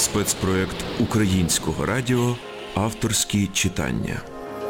спецпроєкт Українського радіо «Авторські читання».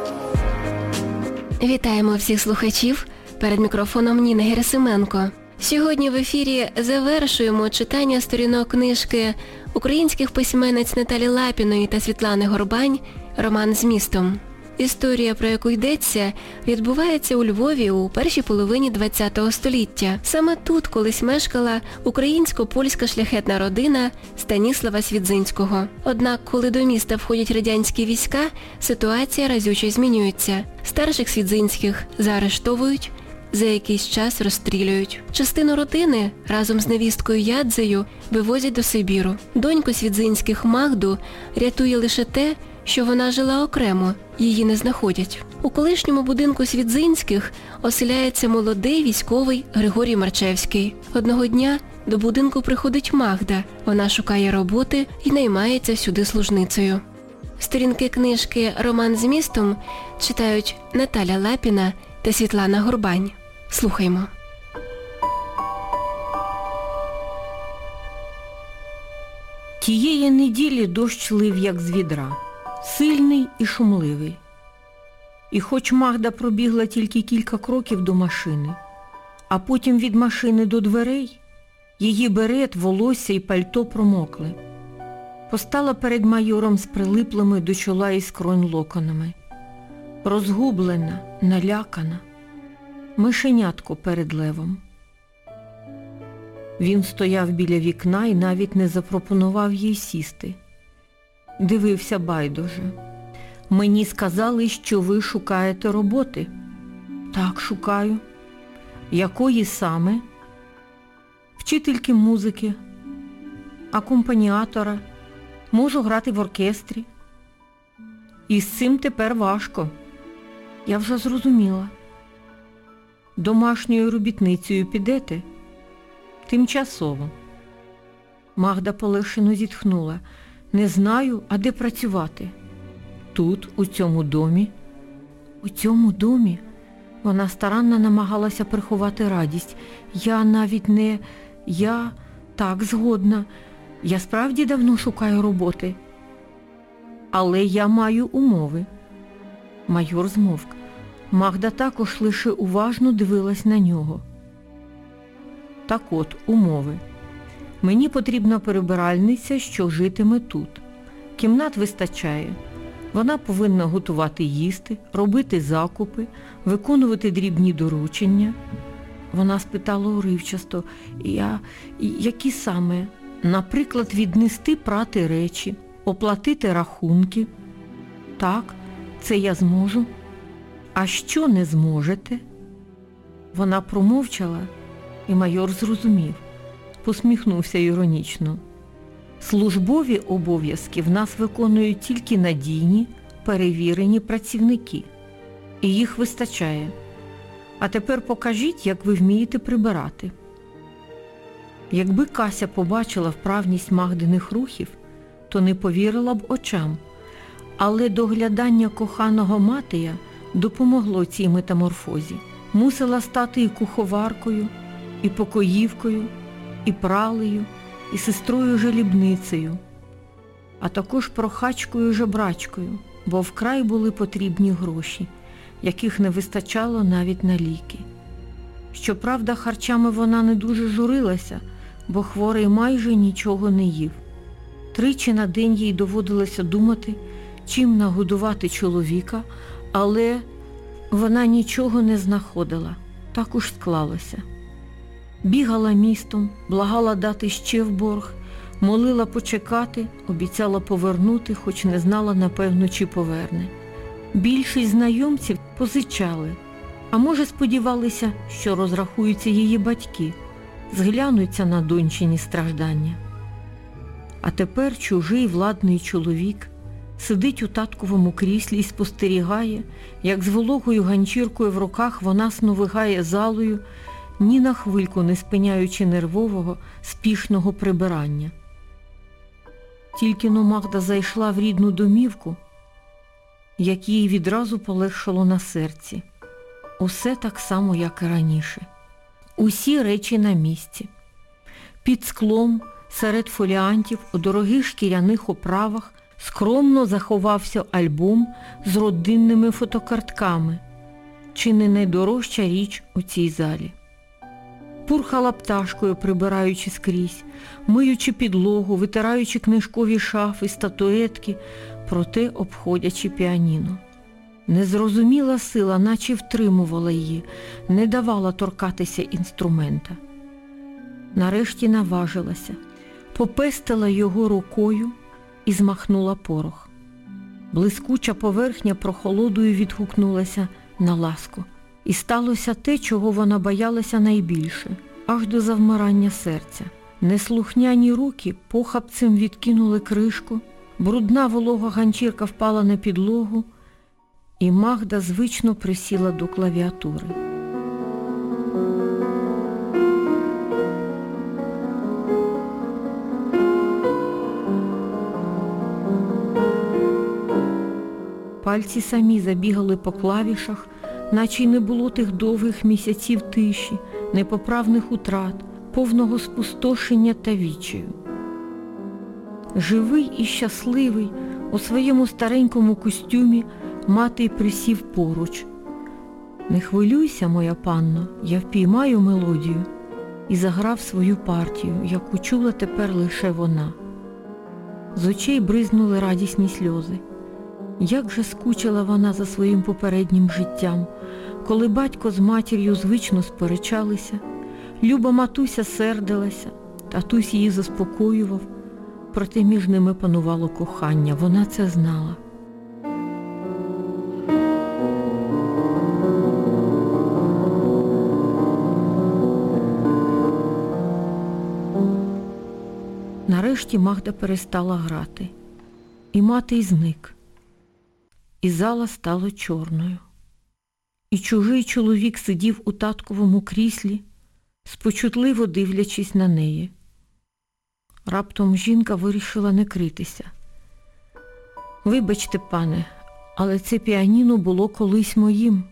Вітаємо всіх слухачів. Перед мікрофоном Ніна Герасименко. Сьогодні в ефірі завершуємо читання сторінок книжки українських письменниць Наталі Лапіної та Світлани Горбань «Роман з містом». Історія, про яку йдеться, відбувається у Львові у першій половині ХХ століття. Саме тут колись мешкала українсько-польська шляхетна родина Станіслава Свідзинського. Однак, коли до міста входять радянські війська, ситуація разюче змінюється. Старших Свідзинських заарештовують, за якийсь час розстрілюють. Частину родини разом з невісткою Ядзею вивозять до Сибіру. Доньку Свідзинських Магду рятує лише те, що вона жила окремо, її не знаходять. У колишньому будинку Свідзинських оселяється молодий військовий Григорій Марчевський. Одного дня до будинку приходить Магда. Вона шукає роботи і наймається сюди служницею. Сторінки книжки «Роман з містом» читають Наталя Лапіна та Світлана Горбань. Слухаймо. Тієї неділі дощ лив, як з відра, сильний і шумливий. І хоч Магда пробігла тільки кілька кроків до машини, а потім від машини до дверей, її берет, волосся і пальто промокли. Постала перед майором з прилиплими до чола і скронь локонами. Розгублена, налякана, мишенятко перед левом. Він стояв біля вікна і навіть не запропонував їй сісти. Дивився байдуже. «Мені сказали, що ви шукаєте роботи». «Так, шукаю». «Якої саме?» «Вчительки музики, акомпаніатора, можу грати в оркестрі». «І з цим тепер важко». «Я вже зрозуміла». «Домашньою робітницею підете?» «Тимчасово». Магда полегшено зітхнула. «Не знаю, а де працювати?» «Тут, у цьому домі». «У цьому домі?» Вона старанно намагалася приховати радість. «Я навіть не... Я... Так, згодна. Я справді давно шукаю роботи. Але я маю умови». Майор змовк. Магда також лише уважно дивилась на нього. «Так от, умови. Мені потрібна прибиральниця, що житиме тут. Кімнат вистачає. Вона повинна готувати їсти, робити закупи, виконувати дрібні доручення». Вона спитала уривчасто: які саме? «Наприклад, віднести прати речі, оплатити рахунки». «Так, це я зможу». «А що не зможете?» Вона промовчала, і майор зрозумів. Посміхнувся іронічно. «Службові обов'язки в нас виконують тільки надійні, перевірені працівники. І їх вистачає. А тепер покажіть, як ви вмієте прибирати». Якби Кася побачила вправність Магдиних рухів, то не повірила б очам. Але доглядання коханого Матея допомогло цій метаморфозі. Мусила стати і куховаркою, і покоївкою, і пралею, і сестрою-жалібницею, а також прохачкою-жебрачкою, бо вкрай були потрібні гроші, яких не вистачало навіть на ліки. Щоправда, харчами вона не дуже журилася, бо хворий майже нічого не їв. Тричі на день їй доводилося думати, чим нагодувати чоловіка, але вона нічого не знаходила. Так уж склалося. Бігала містом, благала дати ще в борг, молила почекати, обіцяла повернути, хоч не знала, напевно, чи поверне. Більшість знайомців позичали, а може сподівалися, що розрахуються її батьки, зглянуться на дончині страждання. А тепер чужий владний чоловік сидить у татковому кріслі і спостерігає, як з вологою ганчіркою в руках вона сновигає залою, ні на хвильку не спиняючи нервового, спішного прибирання. Тільки-но Магда зайшла в рідну домівку, як їй відразу полегшало на серці. Усе так само, як і раніше. Усі речі на місці. Під склом Серед фоліантів у дорогих шкіряних оправах скромно заховався альбом з родинними фотокартками, чи не найдорожча річ у цій залі. Пурхала пташкою, прибираючи скрізь, миючи підлогу, витираючи книжкові шафи, статуетки, проте обходячи піаніно. Незрозуміла сила наче втримувала її, не давала торкатися інструмента. Нарешті наважилася, попестила його рукою і змахнула порох. Блискуча поверхня прохолодою відгукнулася на ласку. І сталося те, чого вона боялася найбільше, аж до завмирання серця. Неслухняні руки похапцем відкинули кришку, брудна волога ганчірка впала на підлогу, і Магда звично присіла до клавіатури. Пальці самі забігали по клавішах, наче й не було тих довгих місяців тиші, непоправних утрат, повного спустошення та відчаю. Живий і щасливий, у своєму старенькому костюмі, Матей присів поруч. «Не хвилюйся, моя панно, я впіймаю мелодію», і заграв свою партію, яку чула тепер лише вона. З очей бризнули радісні сльози. Як же скучила вона за своїм попереднім життям, коли батько з матір'ю звично сперечалися, люба матуся сердилася, татусь її заспокоював, проте між ними панувало кохання, вона це знала. Нарешті Магда перестала грати, і Матей зник. І зала стала чорною. І чужий чоловік сидів у татковому кріслі, спочутливо дивлячись на неї. Раптом жінка вирішила не критися. «Вибачте, пане, але це піаніно було колись моїм».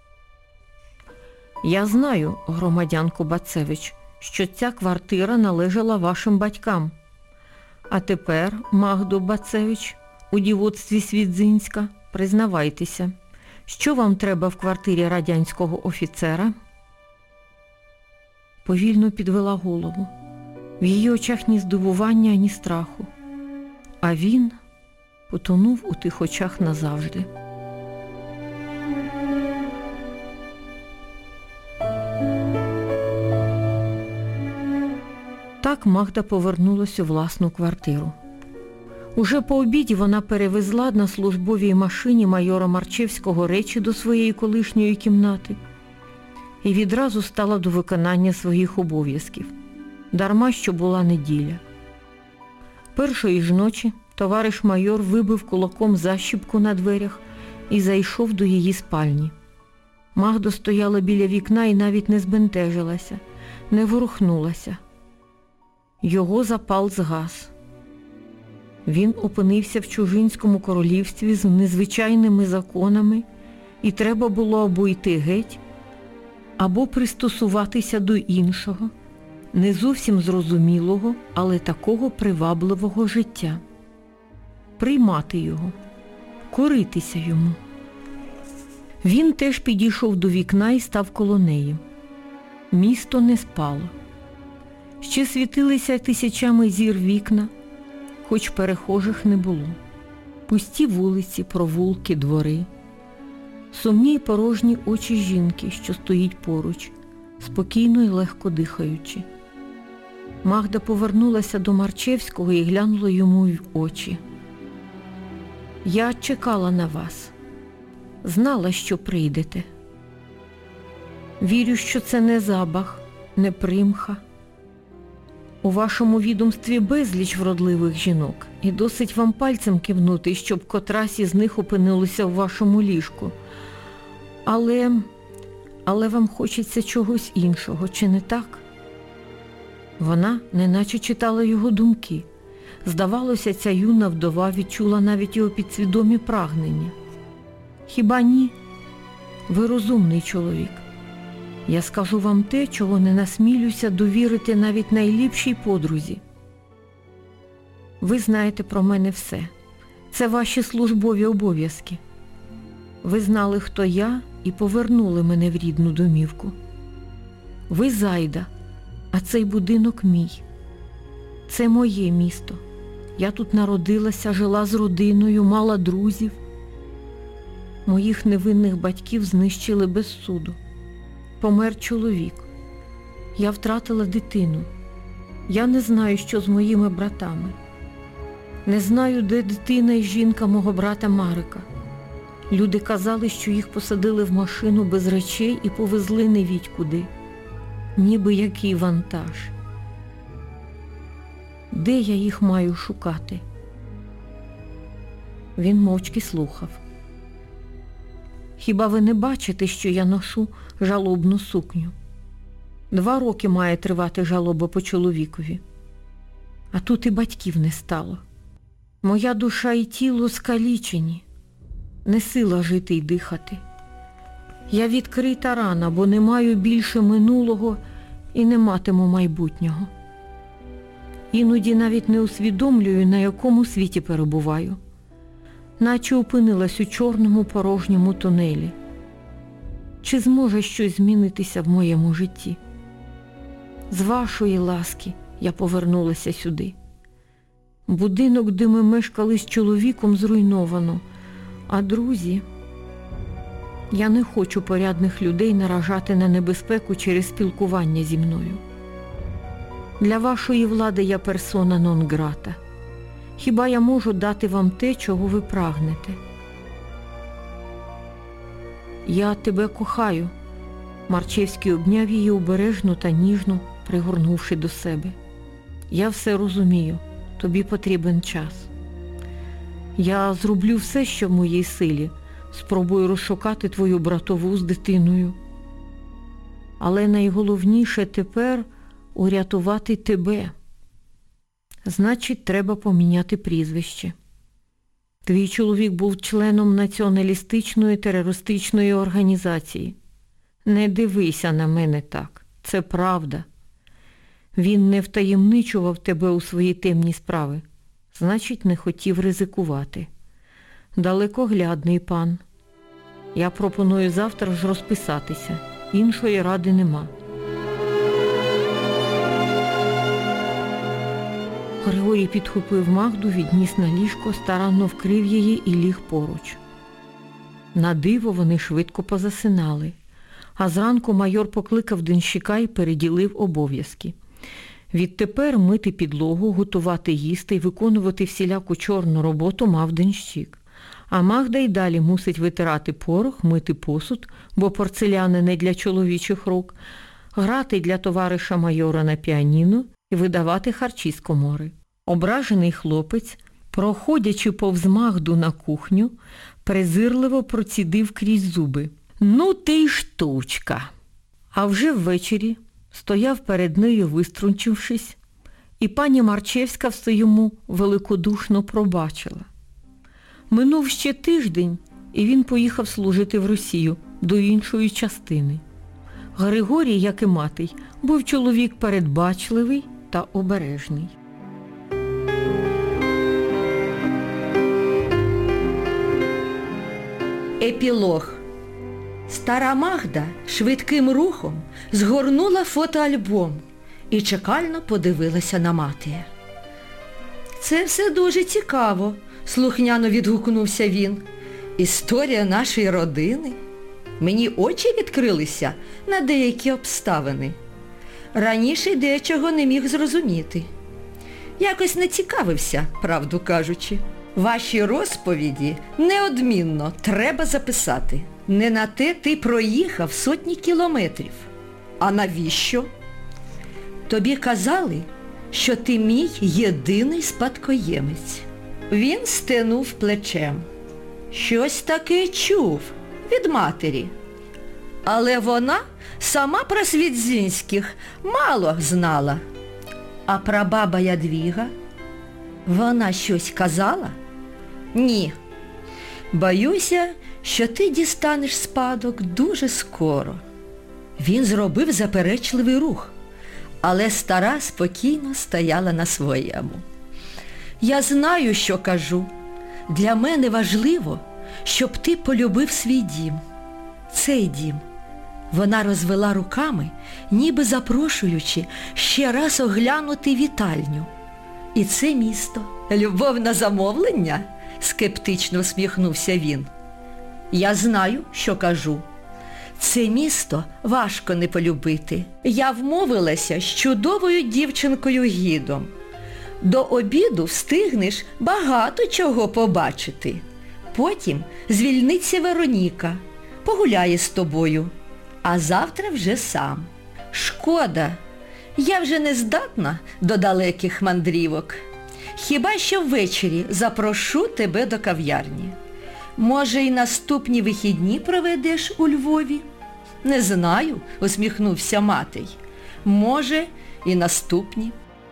«Я знаю, громадянко Бацевич, що ця квартира належала вашим батькам. А тепер, Магдо Бацевич, у дівоцтві Свідзинська, признавайтеся, що вам треба в квартирі радянського офіцера?» Повільно підвела голову. В її очах ні здивування, ні страху. А він потонув у тих очах назавжди. Так Магда повернулась у власну квартиру. Уже по обіді вона перевезла на службовій машині майора Марчевського речі до своєї колишньої кімнати і відразу стала до виконання своїх обов'язків. Дарма, що була неділя. Першої ж ночі товариш майор вибив кулаком защіпку на дверях і зайшов до її спальні. Магда стояла біля вікна і навіть не збентежилася, не ворухнулася. Його запал згас. Він опинився в чужинському королівстві з незвичайними законами, і треба було або йти геть, або пристосуватися до іншого, не зовсім зрозумілого, але такого привабливого життя. Приймати його, коритися йому. Він теж підійшов до вікна і став коло неї. Місто не спало. Ще світилися тисячами зір вікна, хоч перехожих не було. Пусті вулиці, провулки, двори. Сумні й порожні очі жінки, що стоїть поруч, спокійно й легко дихаючи. Магда повернулася до Марчевського і глянула йому в очі. «Я чекала на вас. Знала, що прийдете. Вірю, що це не забаг, не примха. У вашому відомстві безліч вродливих жінок, і досить вам пальцем кивнути, щоб котрась із них опинилася в вашому ліжку. Але вам хочеться чогось іншого, чи не так?» Вона неначе читала його думки. Здавалося, ця юна вдова відчула навіть його підсвідомі прагнення. «Хіба ні? Ви розумний чоловік. Я скажу вам те, чого не насмілюся довірити навіть найліпшій подрузі. Ви знаєте про мене все. Це ваші службові обов'язки. Ви знали, хто я, і повернули мене в рідну домівку. Ви Зайда, а цей будинок мій. Це моє місто. Я тут народилася, жила з родиною, мала друзів. Моїх невинних батьків знищили без суду. Помер чоловік. Я втратила дитину. Я не знаю, що з моїми братами. Не знаю, де дитина і жінка мого брата Марика. Люди казали, що їх посадили в машину без речей і повезли невідь куди. Ніби який вантаж. Де я їх маю шукати? Він мовчки слухав. Хіба ви не бачите, що я ношу жалобну сукню? 2 роки має тривати жалоба по чоловікові. А тут і батьків не стало. Моя душа і тіло скалічені. Не сила жити й дихати. Я відкрита рана, бо не маю більше минулого і не матиму майбутнього. Іноді навіть не усвідомлюю, на якому світі перебуваю. Наче опинилась у чорному порожньому тунелі. Чи зможе щось змінитися в моєму житті? З вашої ласки я повернулася сюди. Будинок, де ми мешкали з чоловіком, зруйновано. А друзі... Я не хочу порядних людей наражати на небезпеку через спілкування зі мною. Для вашої влади я персона нон-грата. Хіба я можу дати вам те, чого ви прагнете? Я тебе кохаю. Марчевський обняв її обережно та ніжно, пригорнувши до себе. Я все розумію. Тобі потрібен час. Я зроблю все, що в моїй силі. Спробую розшукати твою братову з дитиною. Але найголовніше тепер урятувати тебе. Значить, треба поміняти прізвище. Твій чоловік був членом націоналістичної терористичної організації. Не дивися на мене так. Це правда. Він не втаємничував тебе у свої темні справи. Значить, не хотів ризикувати. Далекоглядний пан. Я пропоную завтра ж розписатися. Іншої ради нема. Григорій підхопив Магду, відніс на ліжко, старанно вкрив її і ліг поруч. На диво вони швидко позасинали. А зранку майор покликав денщика і переділив обов'язки. Відтепер мити підлогу, готувати їсти і виконувати всіляку чорну роботу мав денщик. А Магда й далі мусить витирати порох, мити посуд, бо порцеляни не для чоловічих рук, грати для товариша майора на піаніно і видавати харчі з комори. Ображений хлопець, проходячи повз Магду на кухню, презирливо процідив крізь зуби. «Ну ти й штучка!» А вже ввечері стояв перед нею, виструнчившись, і пані Марчевська все йому великодушно пробачила. Минув ще тиждень, і він поїхав служити в Росію, до іншої частини. Григорій, як і Матий, був чоловік передбачливий та обережний. Епілог. Стара Магда швидким рухом згорнула фотоальбом і чекально подивилася на Матія. «Це все дуже цікаво», – слухняно відгукнувся він. «Історія нашої родини? Мені очі відкрилися на деякі обставини. Раніше дечого не міг зрозуміти. Якось не цікавився, правду кажучи. Ваші розповіді неодмінно треба записати. Не на те ти проїхав сотні кілометрів. А навіщо? Тобі казали, що ти мій єдиний спадкоємець». Він стенув плечем. Щось таке чув від матері. Але вона сама про Свідзінських мало знала. А прабаба Ядвіга? Вона щось казала? Ні. Боюся, що ти дістанеш спадок дуже скоро. Він зробив заперечливий рух, але стара спокійно стояла на своєму. Я знаю, що кажу. Для мене важливо, щоб ти полюбив свій дім. Цей дім. Вона розвела руками, ніби запрошуючи ще раз оглянути вітальню. І це місто. Любов на замовлення? Скептично всміхнувся він. Я знаю, що кажу. Це місто важко не полюбити. Я вмовилася з чудовою дівчинкою гідом. До обіду встигнеш багато чого побачити. Потім звільниться Вероніка, погуляє з тобою, а завтра вже сам. Шкода, я вже не здатна до далеких мандрівок. Хіба що ввечері запрошу тебе до кав'ярні. Може, і наступні вихідні проведеш у Львові? Не знаю, усміхнувся Матей. Може, і наступні.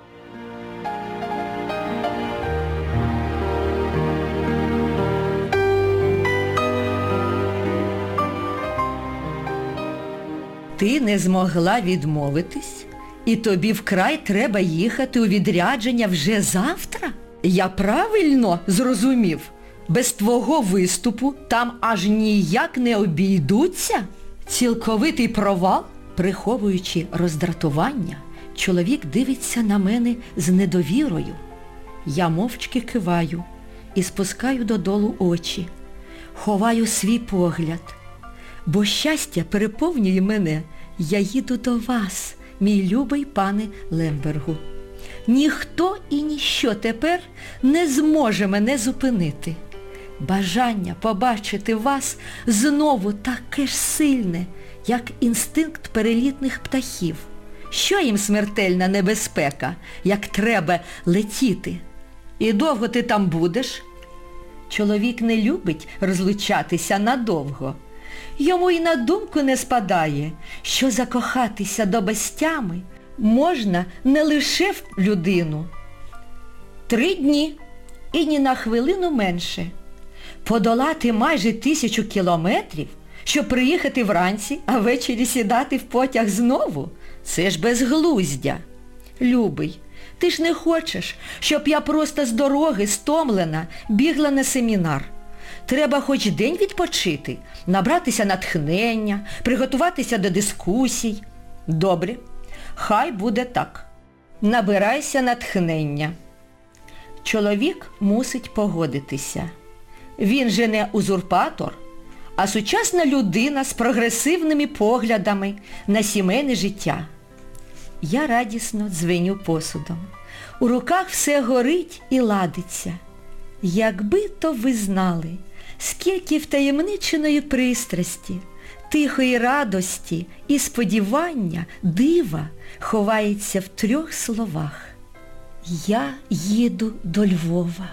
Ти не змогла відмовитись? І тобі вкрай треба їхати у відрядження вже завтра? Я правильно зрозумів? Без твого виступу там аж ніяк не обійдуться? Цілковитий провал? Приховуючи роздратування, чоловік дивиться на мене з недовірою. Я мовчки киваю і спускаю додолу очі. Ховаю свій погляд. Бо щастя переповнює мене. Я їду до вас, мій любий пане Лембергу. Ніхто і ніщо тепер не зможе мене зупинити. Бажання побачити вас знову таке ж сильне, як інстинкт перелітних птахів. Що їм смертельна небезпека, як треба летіти? І довго ти там будеш? Чоловік не любить розлучатися надовго. Йому й на думку не спадає, що закохатися до безтями можна не лише в людину. 3 дні і ні на хвилину менше. Подолати майже 1000 кілометрів, щоб приїхати вранці, а ввечері сідати в потяг знову? Це ж безглуздя. Любий, ти ж не хочеш, щоб я просто з дороги, стомлена, бігла на семінар. Треба хоч день відпочити, набратися натхнення, приготуватися до дискусій. Добре, хай буде так. Набирайся натхнення. Чоловік мусить погодитися. Він же не узурпатор, а сучасна людина з прогресивними поглядами на сімейне життя. Я радісно дзвеню посудом. У руках все горить і ладиться. Якби то ви знали, скільки втаємниченої пристрасті, тихої радості і сподівання, дива ховається в 3 словах. Я їду до Львова.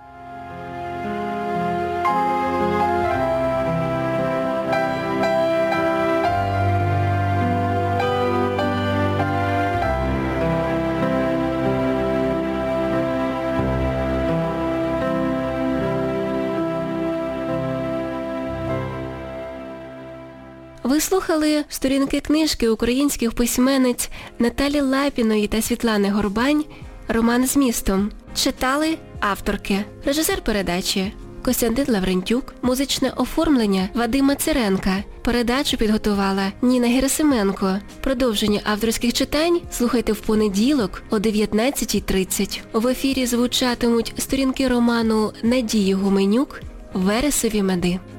Ви слухали сторінки книжки українських письменниць Наталі Лапіної та Світлани Горбань «Роман з містом». Читали авторки. Режисер передачі Костянтин Лаврентюк. Музичне оформлення Вадима Циренка. Передачу підготувала Ніна Герасименко. Продовження авторських читань слухайте в понеділок о 19:30. В ефірі звучатимуть сторінки роману Надії Гуменюк «Вересові меди».